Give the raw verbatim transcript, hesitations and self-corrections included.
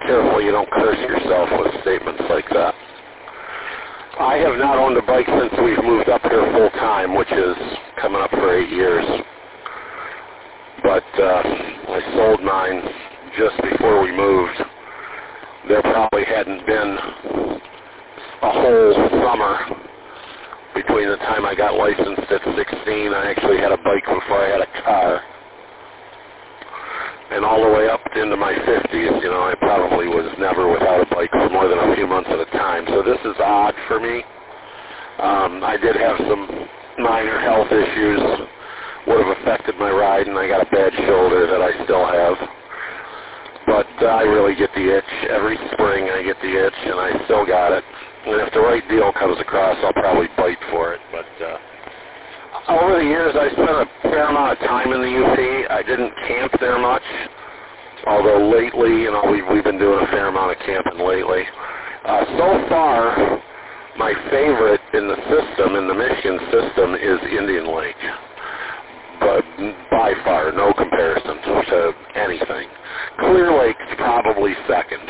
careful you don't curse yourself with statements like that. I have not owned a bike since we've moved up here full time, which is coming up for eight years. But uh, I sold mine just before we moved. There probably hadn't been a whole summer between the time I got licensed at sixteen. I actually had a bike before I had a car. And all the way up into my fifties, you know, I probably was never without a bike for more than a few months at a time. So this is odd for me. Um, I did have some minor health issues, would have affected my ride, and I got a bad shoulder that I still have. But uh, I really get the itch. Every spring I get the itch, and I still got it. And if the right deal comes across, I'll probably bite for it. But uh, over the years, I spent a fair amount of time in the U P. I didn't camp there much, although lately, you know, we've, we've been doing a fair amount of camping lately. Uh, so far, my favorite in the system, in the Michigan system, is Indian Lake. But by far, no comparison to anything. Clear Lake's probably second.